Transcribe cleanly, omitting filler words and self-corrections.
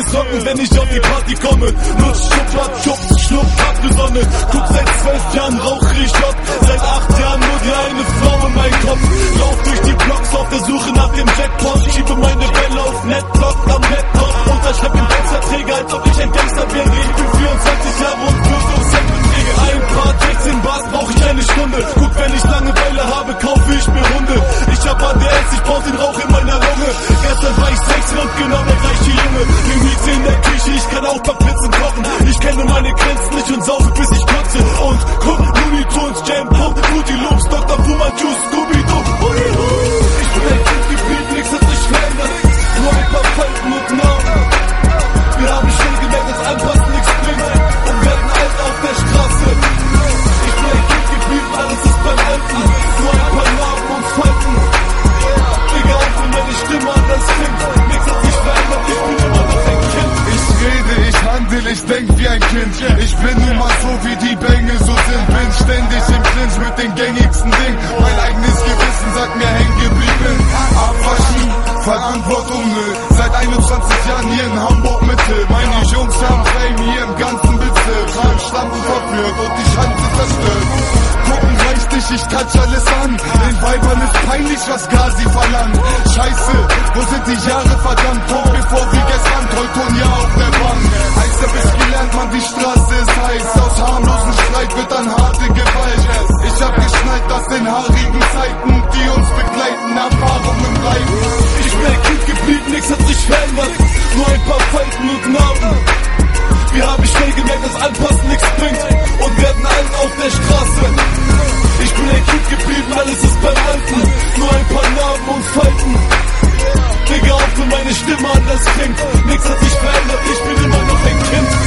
zocken, wenn ich auf die Party komme. Nutz, Schublatt, Schnupp, hab Sonne. Guck, seit 12 Jahren rauche ich ab. Seit 8 Jahren nur die eine Frau in meinem Kopf. Lauf durch die Blocks auf der Suche nach dem Jackpot. Schiebe meine Welle auf Netblock am Laptop. Unterschreib den Gangsterträger, als ob ich ein Gangster wäre. Ich bin 24 Jahre und würde um Cent bewege. Ein paar 16 Bars brauch ich eine Stunde. Guck, wenn ich Langeweile habe, kaufe ich mir Hunde. Ich hab ADS, ich brauch den Rauch in meiner Lunge. Gestern war ich 16 und genau der gleiche Junge. Mir Miete in der Küche, ich kann auch Pizzen kochen. Ich kenne meine Grenzen nicht und saufe bis ich kotze. Und guck, Looney Tunes, Jam, Pump, Fruity Loops, Dr. Puma Juice, Scooby-Doo. Ich bin ein Kind geblieben, nix hat sich verändert. Nur ein paar Falten und Narben. Wir haben schnell gemerkt, dass Anpassen nichts bringt und werden alt auf der Straße. Ich bin ein Kind geblieben, alles ist beim Alten. Nur ein paar Narben und Falten. Digga, auch wenn meine Stimme anders klingt. Nix hat sich verändert, ich bin immer noch ein Kind. Ich rede, ich handel, ich denk wie ein Kind. Ich bin nun mal so, wie die Bänge so sind. Bin ständig im Clinch mit den gängigsten Ding. Mein eigenes Gewissen sagt mir hängen geblieben. Abwaschen, Verantwortung, nö. Seit 21 Jahren hier in Hamburg Mitte. Meine Jungs haben Fame hier im ganzen Bezirk. Tragen Schlampen verführt und die Schanze zerstört. Gucken reicht nicht, ich touch alles an. Den Weibern ist peinlich, was Gazi verlangt. Scheiße, wo sind die Jahre verdammt? Tot bevor wie gestern, Teutonia auf der Bank. Heißer Whisky lernt man, die Straße ist heiß. Aus harmlosen Streit wird dann harte Gewalt. Ich hab geschnallt, dass in haarigen Zeiten, die uns begleiten, Erfahrungen bleiben. Ich bin ein Kind geblieben, nix hat sich verändert. Nur ein paar Falten und Narben. Wir haben schnell gemerkt, dass Anpassen nichts bringt und werden alt auf der Straße. Ich bin ein Kind geblieben, alles ist beim Alten. Nur ein paar Narben und Falten. Digga, auch wenn meine Stimme anders klingt. Nix hat sich verändert, ich bin immer noch ein Kind.